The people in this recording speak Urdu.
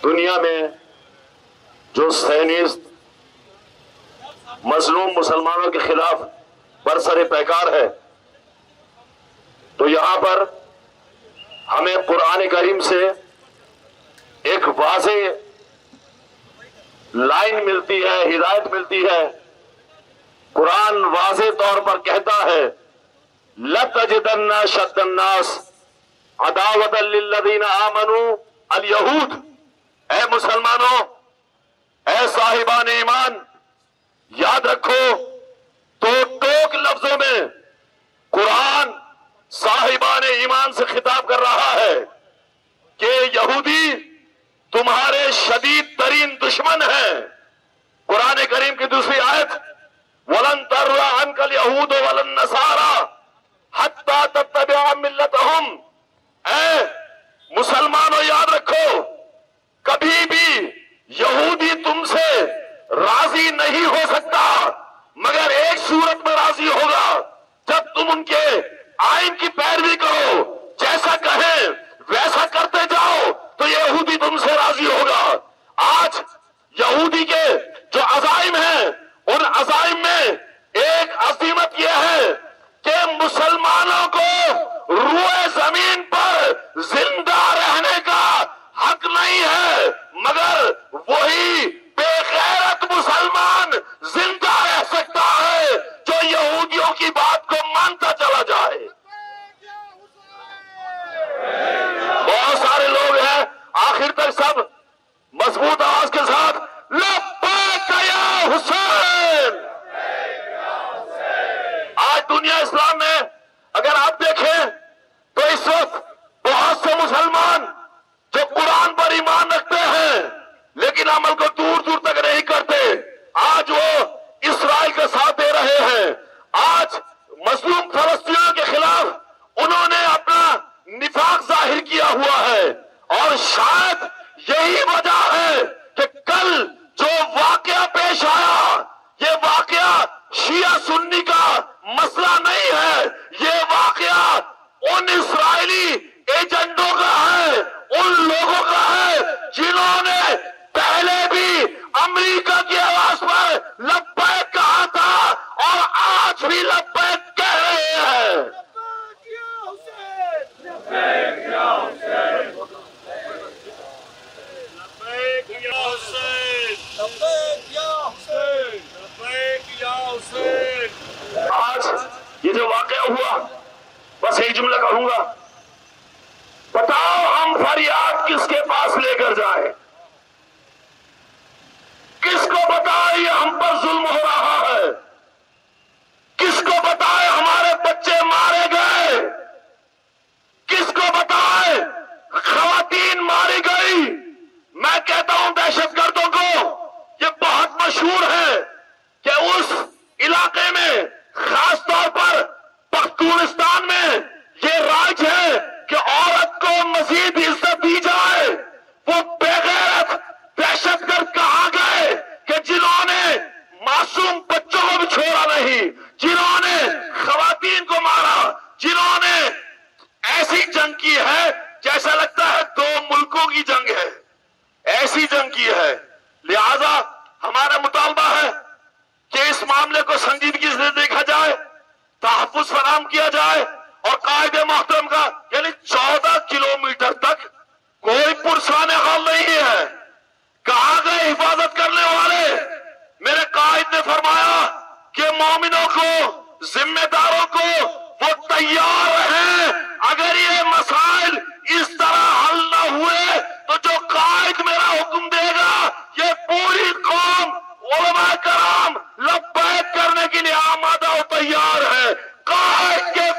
دنیا میں جو صہیونسٹ مظلوم مسلمانوں کے خلاف برسر پیکار ہے، تو یہاں پر ہمیں قرآن کریم سے ایک واضح لائن ملتی ہے، ہدایت ملتی ہے۔ قرآن واضح طور پر کہتا ہے لَتَجِدَنَّ أَشَدَّ النَّاسِ عَدَاوَةً لِلَّذِينَ آمَنُوا الْيَهُودَ، اے مسلمانوں، اے صاحبان ایمان، یاد رکھو تو ٹوک لفظوں میں قرآن صاحبان ایمان سے خطاب کر رہا ہے کہ یہودی تمہارے شدید ترین دشمن ہیں۔ قرآن کریم کی دوسری آیت وَلَن تَرْضَ عَنْكَ الْيَهُودُ وَلَا النَّصَارَىٰ حَتَّىٰ تَتَّبِعَ مِلَّتَهُمْ، اے مسلمانوں یاد رکھو کبھی بھی یہودی تم سے راضی نہیں ہو سکتا مگر ایک صورت میں راضی ہوگا، جب تم ان کے آئین کی پیروی کرو، جیسا کہیں ویسا کرتے جاؤ تو یہودی تم سے راضی ہوگا۔ آج یہودی کے جو عزائم ہیں ان عزائم میں ایک عظیمت یہ ہے کہ مسلمانوں کو روئے زمین پر زندہ رہنے کا حق نہیں ہے، مگر وہی بے غیرت مسلمان زندہ رہ سکتا ہے جو یہودیوں کی بات کو مانتا چلا جائے۔ بہت سارے لوگ ہیں آخر تک سب مضبوط آواز کے ساتھ لبیک یا حسین۔ آج دنیا اسلام میں اگر آپ دیکھیں تو اس وقت بہت سے مسلمان جو قرآن پر ایمان رکھتے ہیں لیکن عمل کو دور دور تک نہیں کرتے، آج وہ اسرائیل کا ساتھ دے رہے ہیں۔ آج مظلوم فلسطینیوں کے خلاف انہوں نے اپنا نفاق ظاہر کیا ہوا ہے، اور شاید یہی وجہ ہے کہ کل جو واقعہ پیش آیا، یہ واقعہ شیعہ سنی کا مسئلہ نہیں ہے، یہ واقعہ ان اسرائیلی ایجنٹوں کا ہے، ان لوگوں کا ہے جنہوں نے پہلے بھی امریکہ کی آواز پر لبیک کہا تھا اور آج بھی لبیک کہہ رہے ہیں۔ آج یہ جو واقعہ ہوا، بس ایک جملہ کہوں گا، بتاؤ ہم فریاد کس کے پاس لے کر جائیں؟ کس کو بتائے یہ ہم پر ظلم ہو رہا ہے؟ کس کو بتائے ہمارے بچے مارے گئے؟ کس کو بتائے خواتین ماری گئی؟ میں کہتا ہوں دہشت گردوں کو یہ بہت مشہور ہے کہ اس علاقے میں خاص طور پر پختونستان میں یہ رائج ہے کہ عورت کو مزید عزت دی جائے۔ وہ بے غیرت دہشت گرد کہاں گئے کہ جنہوں نے معصوم بچوں کو بھی چھوڑا نہیں، جنہوں نے خواتین کو مارا، جنہوں نے ایسی جنگ کی ہے جیسا لگتا ہے دو ملکوں کی جنگ ہے، ایسی جنگ کی ہے۔ لہذا ہمارا مطالبہ ہے کہ اس معاملے کو سنجیدگی سے دیکھا جائے، تحفظ فراہم کیا جائے، اور قائد محترم کا یعنی 14 کلومیٹر تک کوئی پرسان حال نہیں ہے۔ کہاں گئے حفاظت کرنے والے؟ میرے قائد نے فرمایا کہ مومنوں کو، ذمہ داروں کو وہ تیار ہیں، اگر یہ مسائل اس طرح حل نہ ہوئے تو جو قائد میرا حکم دے گا یہ پوری قوم علماء کرام لبیک کرنے کے لیے آمادہ و تیار ہے۔ قائد کے